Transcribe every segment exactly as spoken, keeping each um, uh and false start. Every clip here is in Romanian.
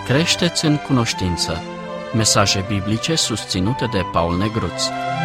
Creșteți în cunoștință. Mesaje biblice susținute de Paul Negruț.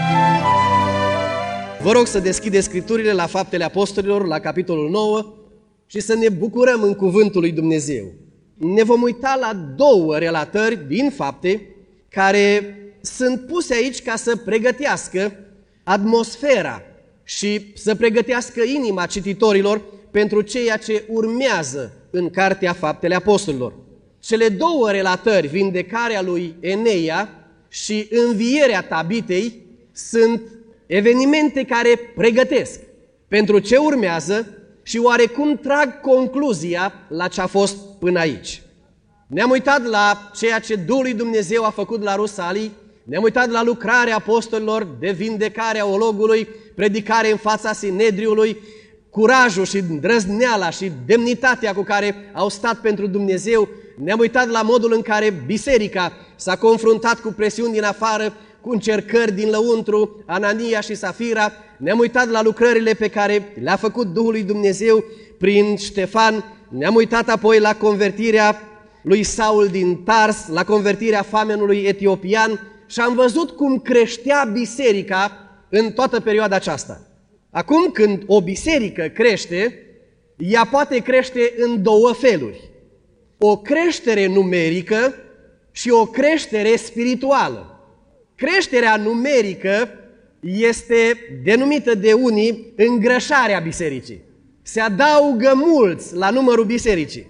Vă rog să deschideți Scripturile la Faptele Apostolilor, la capitolul nouă, și să ne bucurăm în Cuvântul lui Dumnezeu. Ne vom uita la două relatări din Fapte care sunt puse aici ca să pregătească atmosfera și să pregătească inima cititorilor pentru ceea ce urmează în Cartea Faptele Apostolilor. Cele două relatări, vindecarea lui Eneia și învierea Tabitei, sunt evenimente care pregătesc pentru ce urmează și oarecum trag concluzia la ce a fost până aici. Ne-am uitat la ceea ce Duhul lui Dumnezeu a făcut la Rusalii, ne-am uitat la lucrarea apostolilor de vindecare a ologului, predicare în fața Sinedriului, curajul și îndrăzneala și demnitatea cu care au stat pentru Dumnezeu. Ne-am uitat la modul în care biserica s-a confruntat cu presiuni din afară, cu încercări din lăuntru, Anania și Safira. Ne-am uitat la lucrările pe care le-a făcut Duhul lui Dumnezeu prin Ștefan. Ne-am uitat apoi la convertirea lui Saul din Tars, la convertirea famenului etiopian și am văzut cum creștea biserica în toată perioada aceasta. Acum, când o biserică crește, ea poate crește în două feluri. O creștere numerică și o creștere spirituală. Creșterea numerică este denumită de unii îngrășarea bisericii. Se adaugă mulți la numărul bisericii.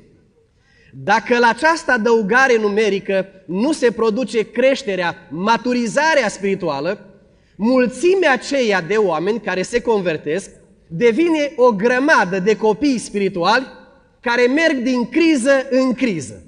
Dacă la această adăugare numerică nu se produce creșterea, maturizarea spirituală, mulțimea aceea de oameni care se convertesc devine o grămadă de copii spirituali care merg din criză în criză.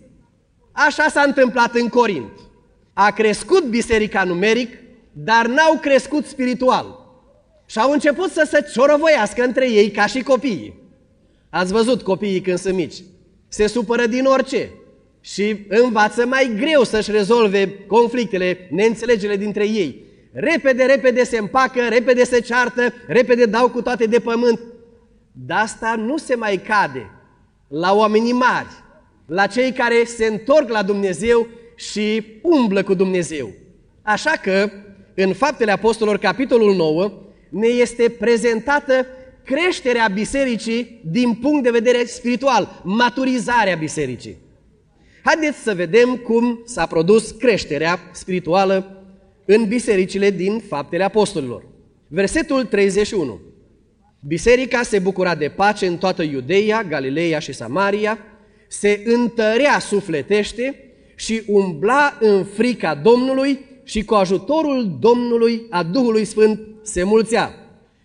Așa s-a întâmplat în Corint. A crescut biserica numeric, dar n-au crescut spiritual. Și au început să se ciorovăiască între ei ca și copiii. Ați văzut copiii când sunt mici. Se supără din orice și învață mai greu să-și rezolve conflictele, neînțelegerile dintre ei. Repede, repede se împacă, repede se ceartă, repede dau cu toate de pământ. Dar asta nu se mai cade la oamenii mari, la cei care se întorc la Dumnezeu și umblă cu Dumnezeu. Așa că, în Faptele Apostolilor, capitolul nouă, ne este prezentată creșterea bisericii din punct de vedere spiritual, maturizarea bisericii. Haideți să vedem cum s-a produs creșterea spirituală în bisericile din Faptele Apostolilor. Versetul treizeci și unu. Biserica se bucura de pace în toată Iudeia, Galileea și Samaria, se întărea sufletește și umbla în frica Domnului și cu ajutorul Domnului a Duhului Sfânt se mulțea.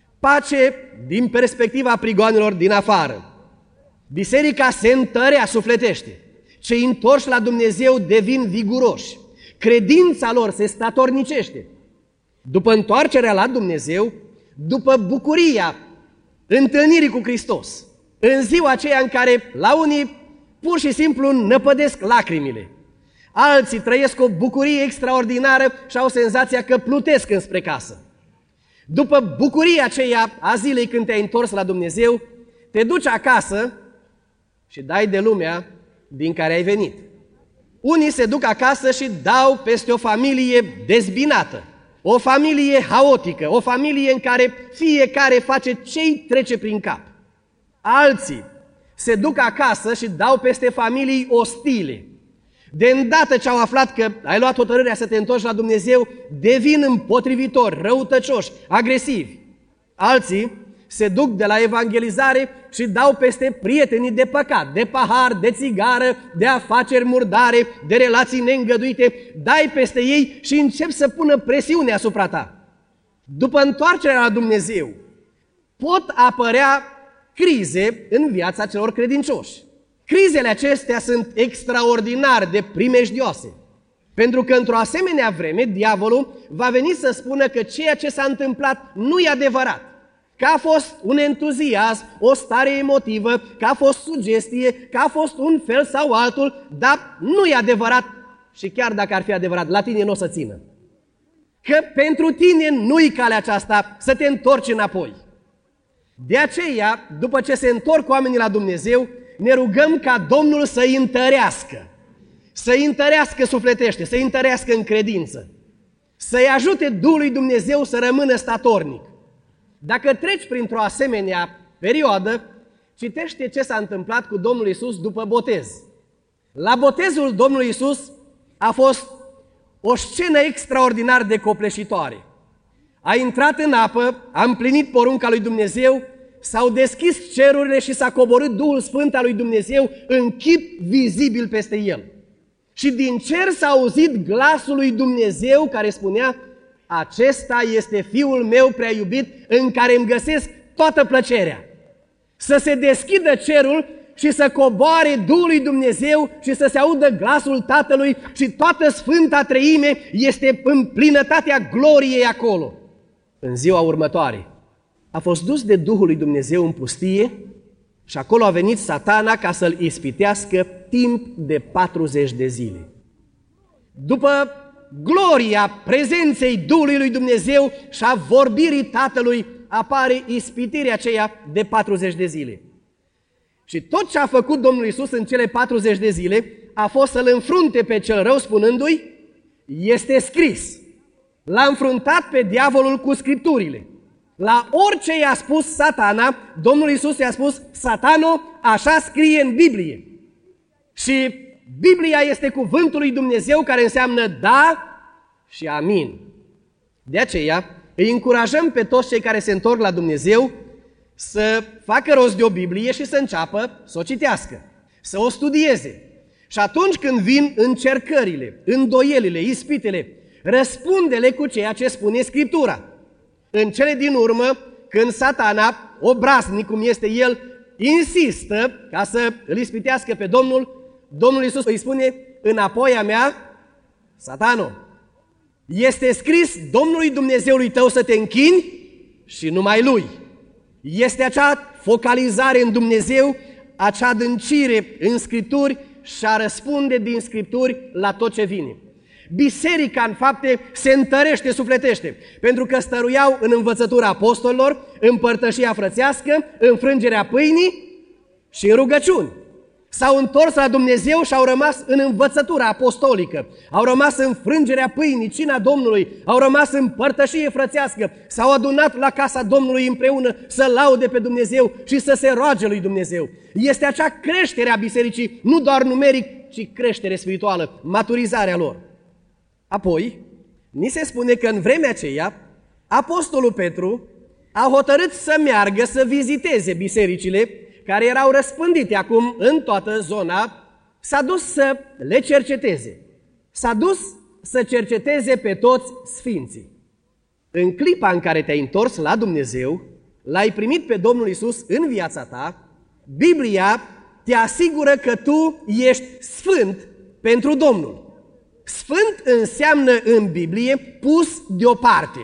Pace din perspectiva prigoanelor din afară. Biserica se întărea sufletește. Cei întorși la Dumnezeu devin viguroși. Credința lor se statornicește. După întoarcerea la Dumnezeu, după bucuria întâlnirii cu Hristos, în ziua aceea în care la unii pur și simplu năpădesc lacrimile, alții trăiesc o bucurie extraordinară și au senzația că plutesc înspre casă. După bucuria aceea a zilei când te-ai întors la Dumnezeu, te duci acasă și dai de lumea din care ai venit. Unii se duc acasă și dau peste o familie dezbinată, o familie haotică, o familie în care fiecare face ce-i trece prin cap. Alții se duc acasă și dau peste familii ostile. De îndată ce au aflat că ai luat hotărârea să te întorci la Dumnezeu, devin împotrivitori, răutăcioși, agresivi. Alții se duc de la evangelizare și dau peste prietenii de păcat, de pahar, de țigară, de afaceri murdare, de relații neîngăduite, dai peste ei și încep să pună presiune asupra ta. După întoarcerea la Dumnezeu, pot apărea crize în viața celor credincioși. Crizele acestea sunt extraordinar de primejdioase, pentru că într-o asemenea vreme, diavolul va veni să spună că ceea ce s-a întâmplat nu e adevărat, că a fost un entuziasm, o stare emotivă, că a fost sugestie, că a fost un fel sau altul, dar nu e adevărat și chiar dacă ar fi adevărat, la tine nu o să țină. Că pentru tine nu-i calea aceasta să te întorci înapoi. De aceea, după ce se întorc oamenii la Dumnezeu, ne rugăm ca Domnul să-i întărească, să-i întărească sufletește, să-i întărească în credință, să-i ajute Duhul lui Dumnezeu să rămână statornic. Dacă treci printr-o asemenea perioadă, citește ce s-a întâmplat cu Domnul Iisus după botez. La botezul Domnului Iisus a fost o scenă extraordinar de copleșitoare. A intrat în apă, a împlinit porunca lui Dumnezeu, s-au deschis cerurile și s-a coborât Duhul Sfânt al lui Dumnezeu în chip vizibil peste el. Și din cer s-a auzit glasul lui Dumnezeu care spunea: acesta este Fiul meu prea iubit, în care îmi găsesc toată plăcerea. Să se deschidă cerul și să coboare Duhul lui Dumnezeu și să se audă glasul Tatălui și toată Sfânta Treime este în plinătatea gloriei acolo. În ziua următoare a fost dus de Duhul lui Dumnezeu în pustie și acolo a venit Satana ca să-l ispitească timp de patruzeci de zile. După gloria prezenței Duhului lui Dumnezeu și a vorbirii Tatălui, apare ispitirea aceea de patruzeci de zile. Și tot ce a făcut Domnul Iisus în cele patruzeci de zile a fost să-l înfrunte pe cel rău spunându-i: este scris. L-a înfruntat pe diavolul cu Scripturile. La orice i-a spus Satana, Domnul Iisus i-a spus: Satano, așa scrie în Biblie. Și Biblia este cuvântul lui Dumnezeu, care înseamnă da și amin. De aceea îi încurajăm pe toți cei care se întorc la Dumnezeu să facă rost de o Biblie și să înceapă să o citească, să o studieze. Și atunci când vin încercările, îndoielile, ispitele, răspunde-le cu ceea ce spune Scriptura. În cele din urmă, când Satana, obraznic cum este el, insistă ca să îl ispitească pe Domnul, Domnul Iisus îi spune: înapoi a mea, Satano, este scris Domnului Dumnezeului tău să te închini și numai Lui. Este acea focalizare în Dumnezeu, acea adâncire în Scripturi și a răspunde din Scripturi la tot ce vine. Biserica, în fapte, se întărește, sufletește, pentru că stăruiau în învățătura apostolilor, în părtășia frățească, în frângerea pâinii și în rugăciuni. S-au întors la Dumnezeu și au rămas în învățătura apostolică, au rămas în frângerea pâinii, cina Domnului, au rămas în părtășie frățească, s-au adunat la casa Domnului împreună să laude pe Dumnezeu și să se roage lui Dumnezeu. Este acea creștere a bisericii, nu doar numeric, ci creștere spirituală, maturizarea lor. Apoi, ni se spune că în vremea aceea, apostolul Petru a hotărât să meargă să viziteze bisericile care erau răspândite acum în toată zona, s-a dus să le cerceteze. S-a dus să cerceteze pe toți sfinții. În clipa în care te-ai întors la Dumnezeu, l-ai primit pe Domnul Iisus în viața ta, Biblia te asigură că tu ești sfânt pentru Domnul. Sfânt înseamnă în Biblie pus deoparte.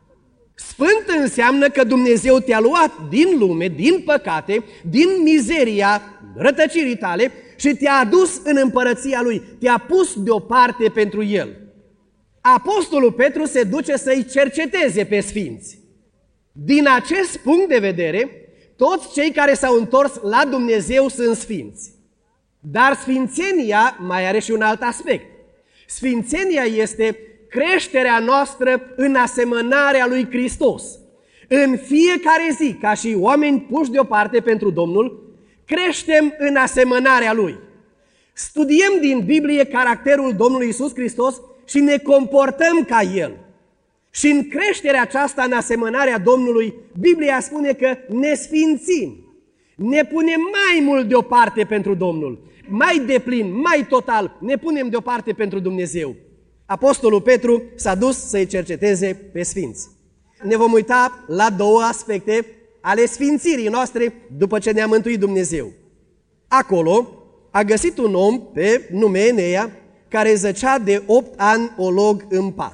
Sfânt înseamnă că Dumnezeu te-a luat din lume, din păcate, din mizeria rătăcirii tale și te-a adus în împărăția Lui, te-a pus deoparte pentru El. Apostolul Petru se duce să-i cerceteze pe sfinți. Din acest punct de vedere, toți cei care s-au întors la Dumnezeu sunt sfinți. Dar sfințenia mai are și un alt aspect. Sfințenia este creșterea noastră în asemănarea lui Hristos. În fiecare zi, ca și oameni puși deoparte pentru Domnul, creștem în asemănarea Lui. Studiem din Biblie caracterul Domnului Iisus Hristos și ne comportăm ca El. Și în creșterea aceasta în asemănarea Domnului, Biblia spune că ne sfințim. Ne punem mai mult deoparte pentru Domnul. Mai deplin, mai total, ne punem deoparte pentru Dumnezeu. Apostolul Petru s-a dus să-i cerceteze pe sfinți. Ne vom uita la două aspecte ale sfințirii noastre după ce ne-a mântuit Dumnezeu. Acolo a găsit un om pe nume Enea, care zăcea de opt ani olog în pat.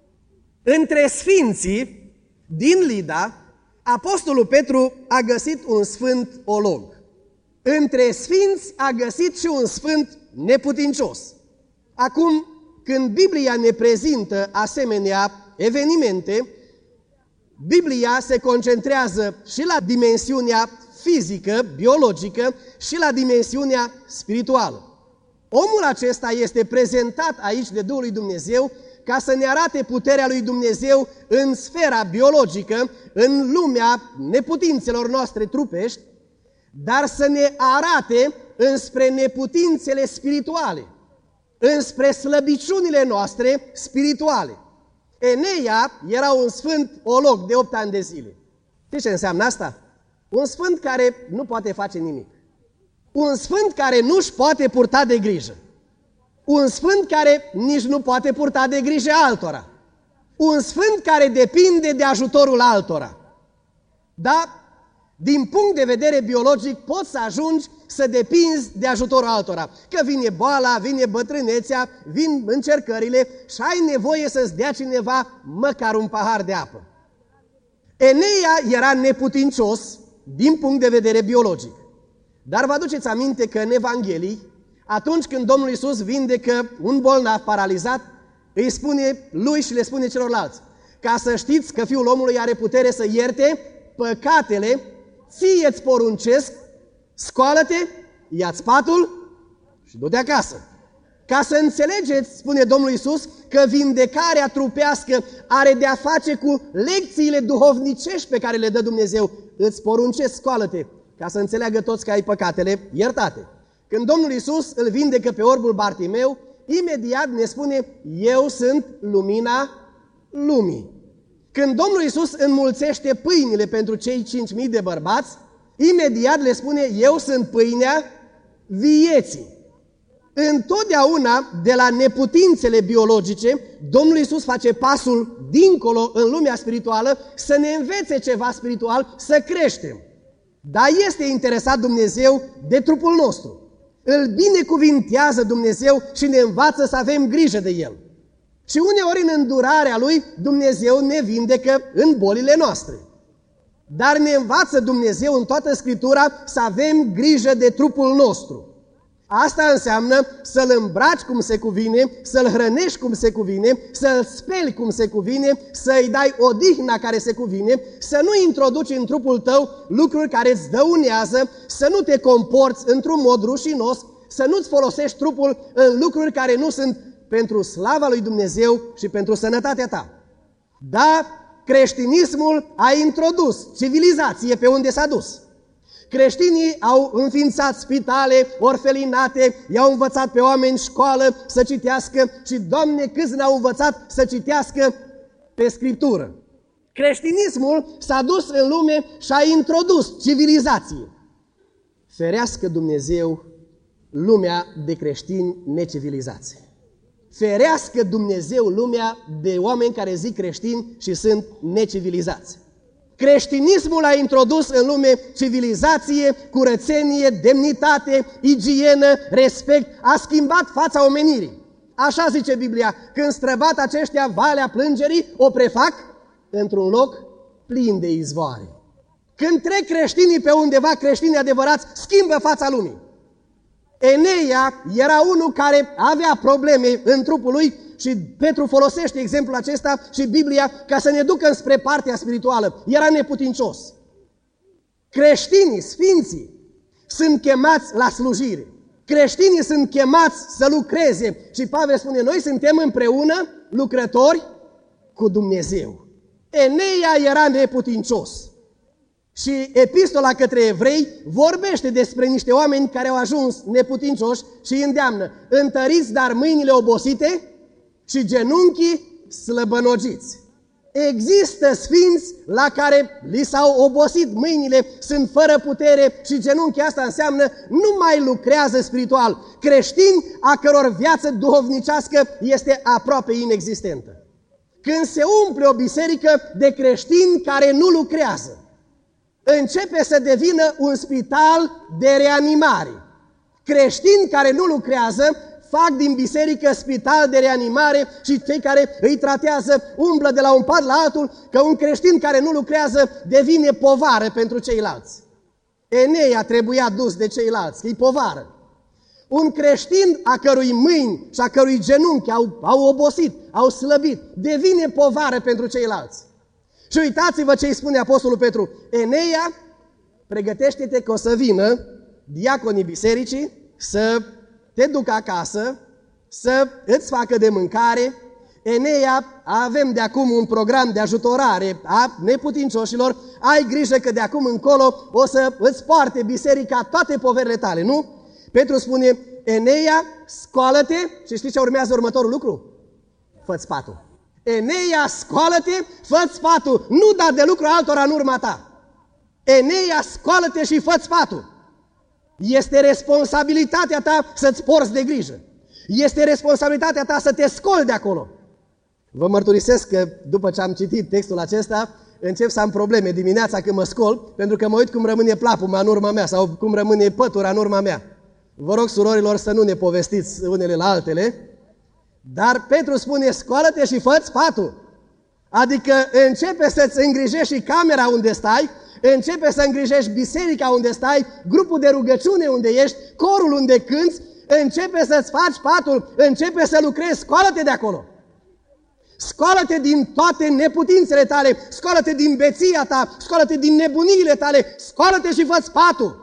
Între sfinții din Lida, apostolul Petru a găsit un sfânt olog. Între sfinți a găsit și un sfânt neputincios. Acum, când Biblia ne prezintă asemenea evenimente, Biblia se concentrează și la dimensiunea fizică, biologică și la dimensiunea spirituală. Omul acesta este prezentat aici de Duhul lui Dumnezeu ca să ne arate puterea lui Dumnezeu în sfera biologică, în lumea neputințelor noastre trupești, dar să ne arate înspre neputințele spirituale, înspre slăbiciunile noastre spirituale. Eneia era un sfânt olog de opt ani de zile. Știți ce înseamnă asta? Un sfânt care nu poate face nimic. Un sfânt care nu-și poate purta de grijă. Un sfânt care nici nu poate purta de grijă altora. Un sfânt care depinde de ajutorul altora. Dar, din punct de vedere biologic, poți să ajungi să depinzi de ajutorul altora. Că vine boala, vine bătrânețea, vin încercările și ai nevoie să-ți dea cineva măcar un pahar de apă. Eneia era neputincios din punct de vedere biologic. Dar vă aduceți aminte că în Evanghelii, atunci când Domnul Iisus vindecă un bolnav paralizat, îi spune lui și le spune celorlalți: ca să știți că Fiul omului are putere să ierte păcatele, ție îți poruncesc, scoală-te, ia-ți patul și du-te acasă. Ca să înțelegeți, spune Domnul Iisus, că vindecarea trupească are de-a face cu lecțiile duhovnicești pe care le dă Dumnezeu. Îți poruncesc, scoală-te, ca să înțeleagă toți că ai păcatele iertate. Când Domnul Iisus îl vindecă pe orbul Bartimeu, imediat ne spune: eu sunt lumina lumii. Când Domnul Iisus înmulțește pâinile pentru cei cinci mii de bărbați, imediat le spune: eu sunt pâinea vieții. Întotdeauna, de la neputințele biologice, Domnul Iisus face pasul dincolo în lumea spirituală să ne învețe ceva spiritual, să creștem. Dar este interesat Dumnezeu de trupul nostru. Îl binecuvintează Dumnezeu și ne învață să avem grijă de El. Și uneori în îndurarea Lui, Dumnezeu ne vindecă în bolile noastre. Dar ne învață Dumnezeu în toată Scriptura să avem grijă de trupul nostru. Asta înseamnă să-l îmbraci cum se cuvine, să-l hrănești cum se cuvine, să-l speli cum se cuvine, să-i dai odihna care se cuvine, să nu introduci în trupul tău lucruri care îți dăunează, să nu te comporți într-un mod rușinos, să nu-ți folosești trupul în lucruri care nu sunt pentru slava lui Dumnezeu și pentru sănătatea ta. Da, creștinismul a introdus civilizație pe unde s-a dus. Creștinii au înființat spitale, orfelinate, i-au învățat pe oameni școală să citească și, Doamne, câți ne-au învățat să citească pe Scriptură. Creștinismul s-a dus în lume și a introdus civilizație. Ferească Dumnezeu lumea de creștini necivilizați. Ferească Dumnezeu lumea de oameni care zic creștini și sunt necivilizați. Creștinismul a introdus în lume civilizație, curățenie, demnitate, igienă, respect, a schimbat fața omenirii. Așa zice Biblia: când străbat aceștia valea plângerii, o prefac într-un loc plin de izvoare. Când trec creștinii pe undeva, creștinii adevărați, schimbă fața lumii. Eneia era unul care avea probleme în trupul lui și Petru folosește exemplul acesta și Biblia ca să ne ducă spre partea spirituală. Era neputincios. Creștinii, sfinții, sunt chemați la slujire. Creștinii sunt chemați să lucreze și Pavel spune: noi suntem împreună lucrători cu Dumnezeu. Eneia era neputincios. Și epistola către evrei vorbește despre niște oameni care au ajuns neputincioși și îi îndeamnă: întăriți dar mâinile obosite și genunchii slăbănogiți. Există sfinți la care li s-au obosit mâinile, sunt fără putere și genunchii, asta înseamnă nu mai lucrează spiritual. Creștini a căror viață duhovnicească este aproape inexistentă. Când se umple o biserică de creștini care nu lucrează, începe să devină un spital de reanimare. Creștini care nu lucrează fac din biserică spital de reanimare și cei care îi tratează umblă de la un pat la altul, că un creștin care nu lucrează devine povară pentru ceilalți. Eneia trebuia dus de ceilalți, că e povară. Un creștin a cărui mâini și a cărui genunchi au, au obosit, au slăbit, devine povară pentru ceilalți. Și uitați-vă ce îi spune Apostolul Petru: Eneia, pregătește-te că o să vină diaconii bisericii să te duc acasă să îți facă de mâncare. Enea, avem de acum un program de ajutorare a neputincioșilor, ai grijă că de acum încolo o să îți poarte biserica toate poverile tale, nu? Petru spune, Enea, scoală-te și știi ce urmează următorul lucru? Fă-ți patul. Enea, scoală-te, fă-ți patul, nu da de lucru altora în urma ta. Enea, scoală-te și fă-ți patul. Este responsabilitatea ta să-ți porți de grijă. Este responsabilitatea ta să te scoli de acolo. Vă mărturisesc că după ce am citit textul acesta, încep să am probleme dimineața când mă scol, pentru că mă uit cum rămâne plapuma în urma mea sau cum rămâne pătura în urma mea. Vă rog, surorilor, să nu ne povestiți unele la altele, dar Petru spune, scoală-te și fă-ți patul. Adică începe să-ți îngrijești și camera unde stai, începe să îngrijești biserica unde stai, grupul de rugăciune unde ești, corul unde cânți, începe să-ți faci patul, începe să lucrezi, scoală-te de acolo. Scoală-te din toate neputințele tale, scoală-te din beția ta, scoală-te din nebuniile tale, scoală-te și fă-ți patul.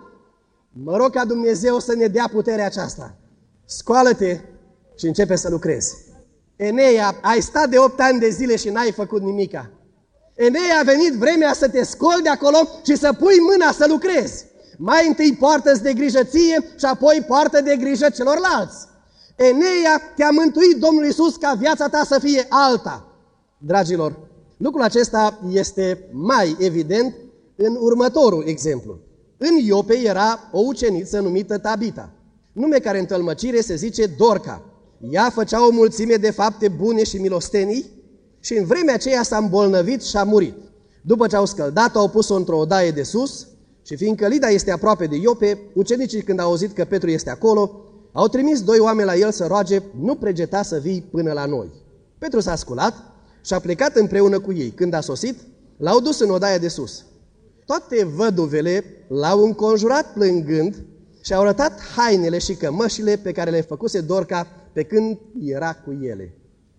Mă rog ca Dumnezeu să ne dea puterea aceasta. Scoală-te și începe să lucrezi. Enea, ai stat de opt ani de zile și n-ai făcut nimica. Enea, a venit vremea să te scoli de acolo și să pui mâna să lucrezi. Mai întâi poartă-ți de grijă ție și apoi poartă de grijă celorlalți. Enea, te-a mântuit Domnul Iisus ca viața ta să fie alta. Dragilor, lucrul acesta este mai evident în următorul exemplu. În Iope era o uceniță numită Tabita, nume care în tălmăcire se zice Dorca. Ea făcea o mulțime de fapte bune și milostenii și în vremea aceea s-a îmbolnăvit și a murit. După ce au scăldat-o, au pus-o într-o odaie de sus și fiindcă Lida este aproape de Iope, ucenicii când au auzit că Petru este acolo, au trimis doi oameni la el să roage, nu pregeta să vii până la noi. Petru s-a sculat și a plecat împreună cu ei. Când a sosit, l-au dus în odaia de sus. Toate văduvele l-au înconjurat plângând și au arătat hainele și cămășile pe care le făcuse Dorca pe când era cu ele.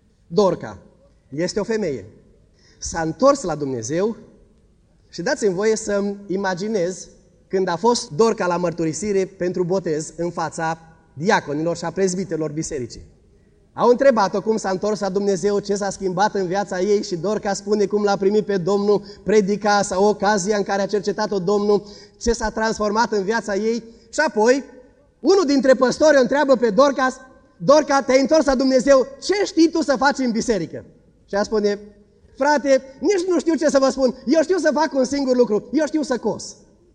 Dorca este o femeie. S-a întors la Dumnezeu și dați-mi voie să-mi imaginez când a fost Dorca la mărturisire pentru botez în fața diaconilor și a prezbiterilor bisericii. Au întrebat-o cum s-a întors la Dumnezeu, ce s-a schimbat în viața ei și Dorca spune cum l-a primit pe Domnul, predica sau ocazia în care a cercetat-o Domnul, ce s-a transformat în viața ei. Și apoi, unul dintre păstori o întreabă pe Dorca, Dorca, te-ai întors la Dumnezeu, ce știi tu să faci în biserică? Și ea spune, frate, nici nu știu ce să vă spun, eu știu să fac un singur lucru, eu știu să cos.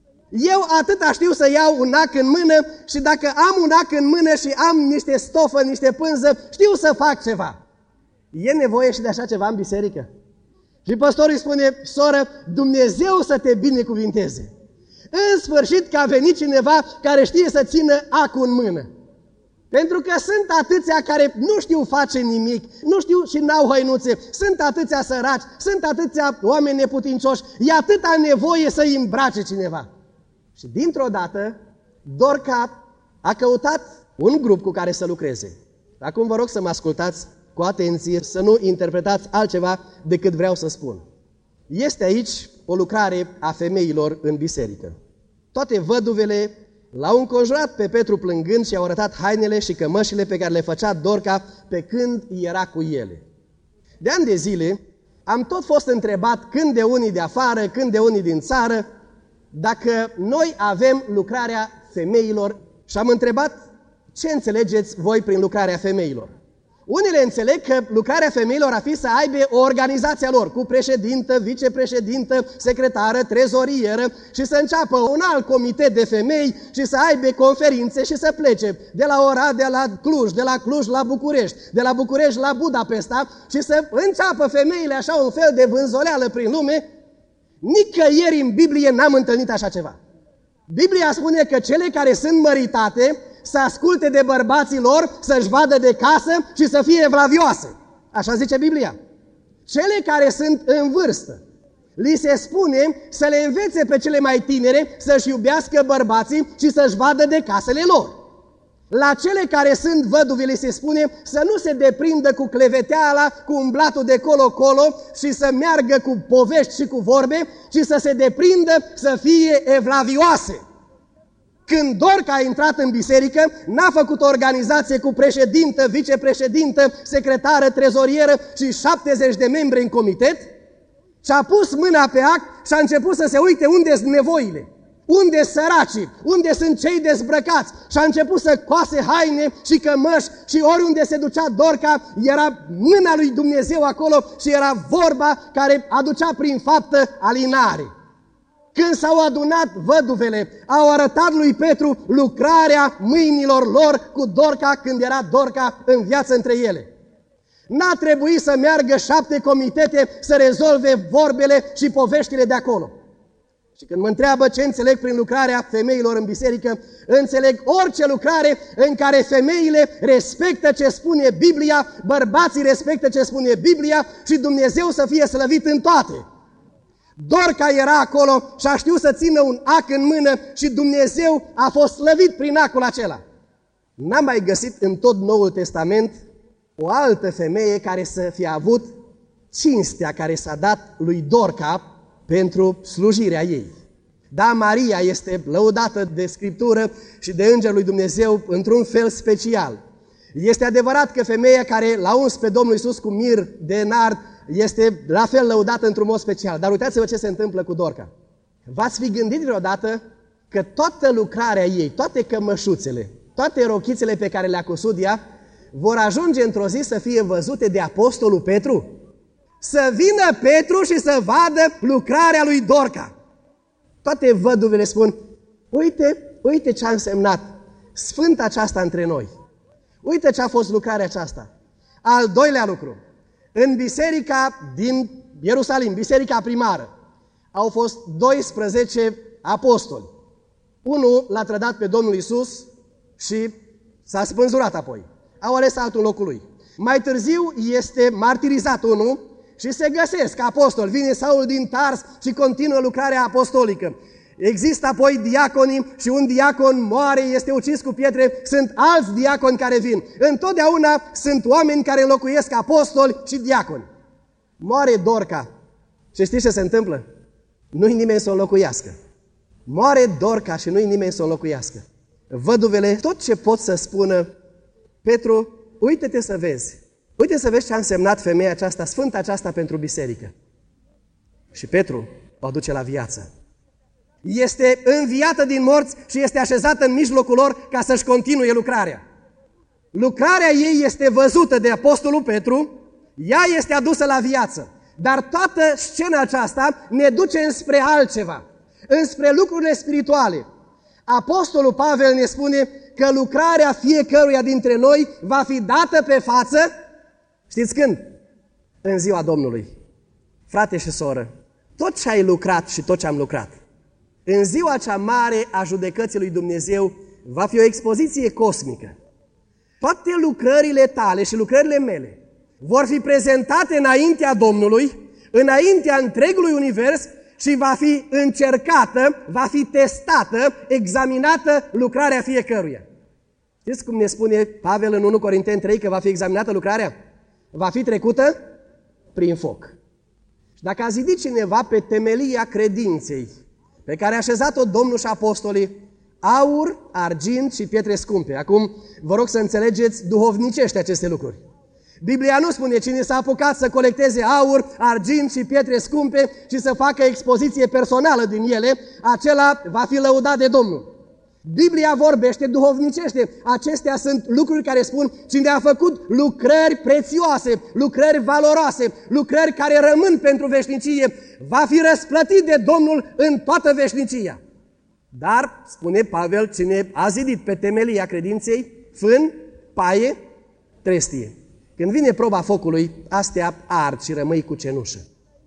Eu atâta știu să iau un ac în mână și dacă am un ac în mână și am niște stofă, niște pânză, știu să fac ceva. E nevoie și de așa ceva în biserică? Și păstorul îi spune, soră, Dumnezeu să te binecuvinteze. În sfârșit că a venit cineva care știe să țină acul în mână. Pentru că sunt atâția care nu știu face nimic, nu știu și n-au hăinuțe, sunt atâția săraci, sunt atâția oameni neputincioși, e atâta nevoie să îi îmbrace cineva. Și dintr-o dată, Dorca a căutat un grup cu care să lucreze. Acum vă rog să mă ascultați cu atenție, să nu interpretați altceva decât vreau să spun. Este aici o lucrare a femeilor în biserică. Toate văduvele l-au înconjurat pe Petru plângând și au arătat hainele și cămășile pe care le făcea Dorca pe când era cu ele. De ani de zile am tot fost întrebat când de unii de afară, când de unii din țară, dacă noi avem lucrarea femeilor și am întrebat ce înțelegeți voi prin lucrarea femeilor. Unele înțeleg că lucrarea femeilor ar fi să aibă o organizație a lor, cu președintă, vicepreședintă, secretară, trezorieră și să înceapă un alt comitet de femei și să aibă conferințe și să plece de la Oradea la Cluj, de la Cluj la București, de la București la Budapesta și să înceapă femeile așa un fel de vânzoleală prin lume. Nicăieri în Biblie n-am întâlnit așa ceva. Biblia spune că cele care sunt măritate să asculte de bărbații lor, să-și vadă de casă și să fie evlavioase. Așa zice Biblia. Cele care sunt în vârstă, li se spune să le învețe pe cele mai tinere să-și iubească bărbații și să-și vadă de casele lor. La cele care sunt văduve li se spune să nu se deprindă cu cleveteala, cu umblatul de colo-colo și să meargă cu povești și cu vorbe, ci să se deprindă să fie evlavioase. Când Dorca a intrat în biserică, n-a făcut o organizație cu președintă, vicepreședintă, secretară, trezorieră și șaptezeci de membri în comitet, și a pus mâna pe act și a început să se uite unde sunt nevoile, unde sunt săracii, unde sunt cei dezbrăcați, și a început să coase haine și cămăși și oriunde se ducea Dorca, era mâna lui Dumnezeu acolo și era vorba care aducea prin faptă alinare. Când s-au adunat văduvele, au arătat lui Petru lucrarea mâinilor lor cu Dorca când era Dorca în viață între ele. N-a trebuit să meargă șapte comitete să rezolve vorbele și poveștile de acolo. Și când mă întreabă ce înțeleg prin lucrarea femeilor în biserică, înțeleg orice lucrare în care femeile respectă ce spune Biblia, bărbații respectă ce spune Biblia și Dumnezeu să fie slăvit în toate. Dorca era acolo și a știut să țină un ac în mână și Dumnezeu a fost slăvit prin acul acela. N-am mai găsit în tot Noul Testament o altă femeie care să fie avut cinstea care s-a dat lui Dorca pentru slujirea ei. Da, Maria este lăudată de Scriptură și de Îngerul lui Dumnezeu într-un fel special. Este adevărat că femeia care l-a uns pe Domnul Iisus cu mir de nard este la fel lăudată într-un mod special. Dar uitați-vă ce se întâmplă cu Dorca. V-ați fi gândit vreodată că toată lucrarea ei, toate cămășuțele, toate rochițele pe care le-a cusut ea, vor ajunge într-o zi să fie văzute de apostolul Petru? Să vină Petru și să vadă lucrarea lui Dorca. Toate văduvele spun, uite, uite ce a însemnat sfânta aceasta între noi. Uite ce a fost lucrarea aceasta. Al doilea lucru, în biserica din Ierusalim, biserica primară, au fost doisprezece apostoli. Unul l-a trădat pe Domnul Iisus și s-a spânzurat apoi. Au ales altul în locul lui. Mai târziu este martirizat unul și se găsesc apostoli. Vine Saul din Tars și continuă lucrarea apostolică. Există apoi diaconii și un diacon moare, este ucis cu pietre, sunt alți diaconi care vin. Întotdeauna sunt oameni care înlocuiesc apostoli și diaconi. Moare Dorca. Și știți ce se întâmplă? Nu-i nimeni să o înlocuiască. Moare Dorca și nu-i nimeni să o înlocuiască. Văduvele, tot ce pot să spună, Petru, uite-te să vezi. Uite să vezi ce a însemnat femeia aceasta, sfânta aceasta pentru biserică. Și Petru o aduce la viață. Este înviată din morți și este așezată în mijlocul lor ca să-și continue lucrarea. Lucrarea ei este văzută de apostolul Petru, ea este adusă la viață. Dar toată scena aceasta ne duce înspre altceva, înspre lucrurile spirituale. Apostolul Pavel ne spune că lucrarea fiecăruia dintre noi va fi dată pe față, știți când? În ziua Domnului. Frate și soră, tot ce ai lucrat și tot ce am lucrat, în ziua cea mare a judecății lui Dumnezeu va fi o expoziție cosmică. Toate lucrările tale și lucrările mele vor fi prezentate înaintea Domnului, înaintea întregului univers și va fi încercată, va fi testată, examinată lucrarea fiecăruia. Știți cum ne spune Pavel în unu Corinteni trei că va fi examinată lucrarea? Va fi trecută prin foc. Și dacă a zidit cineva pe temelia credinței pe care a așezat-o Domnul și apostolii, aur, argint și pietre scumpe. Acum vă rog să înțelegeți duhovnicește aceste lucruri. Biblia nu spune cine s-a apucat să colecteze aur, argint și pietre scumpe și să facă expoziție personală din ele, acela va fi lăudat de Domnul. Biblia vorbește duhovnicește. Acestea sunt lucruri care spun cine a făcut lucrări prețioase, lucrări valoroase, lucrări care rămân pentru veșnicie, va fi răsplătit de Domnul în toată veșnicia. Dar, spune Pavel, cine a zidit pe temelia credinței, fân, paie, trestie. Când vine proba focului, astea ard și rămâi cu cenușă.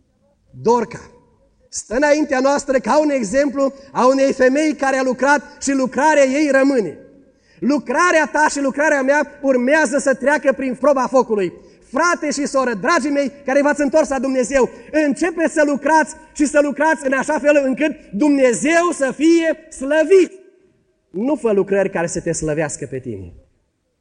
Dorca stă înaintea noastră ca un exemplu a unei femei care a lucrat și lucrarea ei rămâne. Lucrarea ta și lucrarea mea urmează să treacă prin proba focului. Frate și soră, dragii mei, care v-ați întors la Dumnezeu, începeți să lucrați și să lucrați în așa fel încât Dumnezeu să fie slăvit. Nu fă lucrări care să te slăvească pe tine.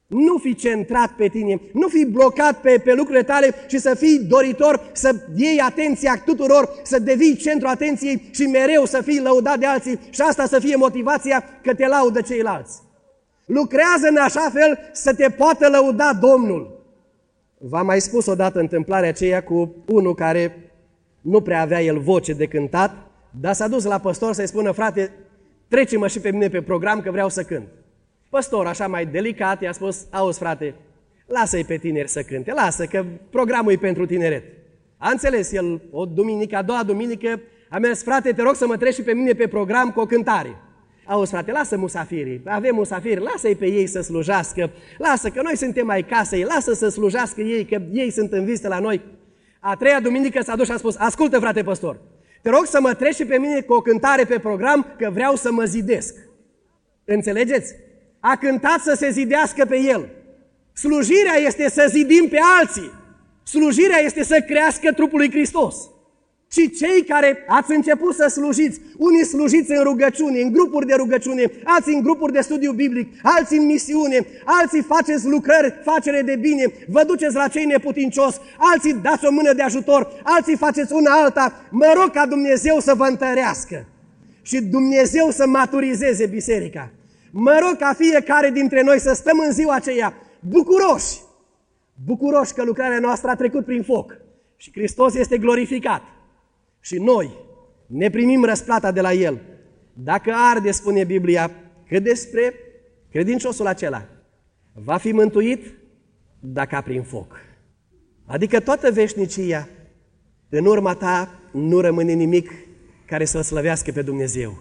Nu fi centrat pe tine, nu fi blocat pe, pe lucrurile tale și să fii doritor, să iei atenția tuturor, să devii centru atenției și mereu să fii lăudat de alții și asta să fie motivația că te laudă ceilalți. Lucrează în așa fel să te poată lăuda Domnul. V-am mai spus odată întâmplarea aceea cu unul care nu prea avea el voce de cântat, dar s-a dus la păstor să-i spună: frate, trece-mă și pe mine pe program că vreau să cânt. Păstor, așa mai delicat, i-a spus: auzi frate, lasă-i pe tineri să cânte, lasă că programul e pentru tineret. A înțeles el o duminică, a doua duminică, a mers: frate, te rog să mă treci și pe mine pe program cu o cântare. Auzi frate, lasă musafirii, avem musafiri, lasă-i pe ei să slujească, lasă că noi suntem ai casei, lasă să slujească ei, că ei sunt în vizită la noi. A treia duminică s-a dus și a spus: ascultă frate păstor, te rog să mă treci și pe mine cu o cântare pe program că vreau să mă zidesc. Înțelegeți? A cântat să se zidească pe el. Slujirea este să zidim pe alții. Slujirea este să crească trupul lui Hristos. Și cei care ați început să slujiți, unii slujiți în rugăciune, în grupuri de rugăciune, alții în grupuri de studiu biblic, alții în misiune, alții faceți lucrări, facere de bine, vă duceți la cei neputincios, alții dați o mână de ajutor, alții faceți una alta. Mă rog ca Dumnezeu să vă întărească și Dumnezeu să maturizeze biserica. Mă rog ca fiecare dintre noi să stăm în ziua aceea bucuroși, bucuroși că lucrarea noastră a trecut prin foc și Hristos este glorificat. Și noi ne primim răsplata de la El. Dacă arde, spune Biblia, că despre credinciosul acela va fi mântuit dacă prin foc. Adică toată veșnicia, în urma ta nu rămâne nimic care să-L slăvească pe Dumnezeu.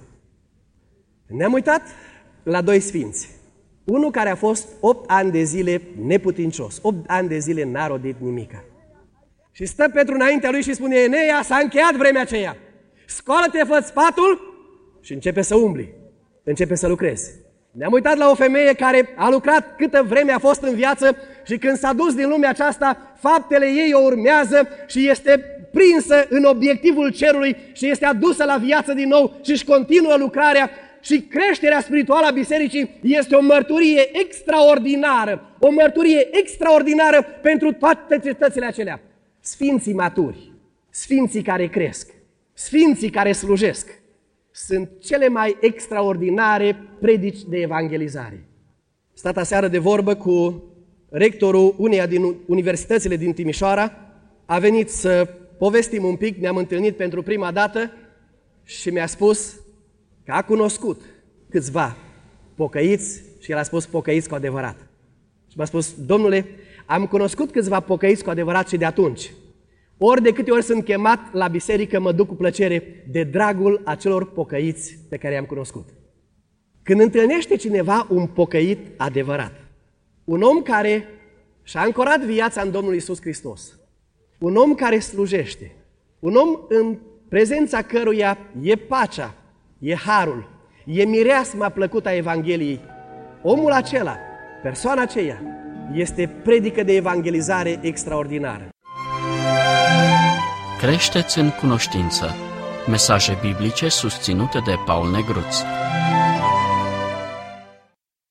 Ne-am uitat la doi sfinți. Unul care a fost opt ani de zile neputincios, opt ani de zile n-a rodit nimica. Și stă Petru înaintea lui și spune: Eneia, s-a încheiat vremea aceea. Scoală-te, fă-ți patul și începe să umbli. Începe să lucrezi. Ne-am uitat la o femeie care a lucrat câtă vreme a fost în viață și când s-a dus din lumea aceasta, faptele ei o urmează și este prinsă în obiectivul cerului și este adusă la viață din nou și își continuă lucrarea. Și creșterea spirituală a bisericii este o mărturie extraordinară, o mărturie extraordinară pentru toate cetățile acelea. Sfinții maturi, sfinții care cresc, sfinții care slujesc, sunt cele mai extraordinare predici de evangelizare. Stat aseară de vorbă cu rectorul uneia din universitățile din Timișoara, a venit să povestim un pic, ne-am întâlnit pentru prima dată și mi-a spus că a cunoscut câțiva pocăiți și el a spus pocăiți cu adevărat. Și m-a spus: domnule, am cunoscut câțiva pocăiți cu adevărat și de atunci. Ori de câte ori sunt chemat la biserică, mă duc cu plăcere de dragul acelor pocăiți pe care i-am cunoscut. Când întâlnește cineva un pocăit adevărat, un om care și-a ancorat viața în Domnul Iisus Hristos, un om care slujește, un om în prezența căruia e pacea, e harul, e mireasma plăcută a Evangheliei, omul acela, persoana aceea, este predică de evangelizare extraordinară. Creșteți în cunoștință. Mesaje biblice susținute de Paul Negruț.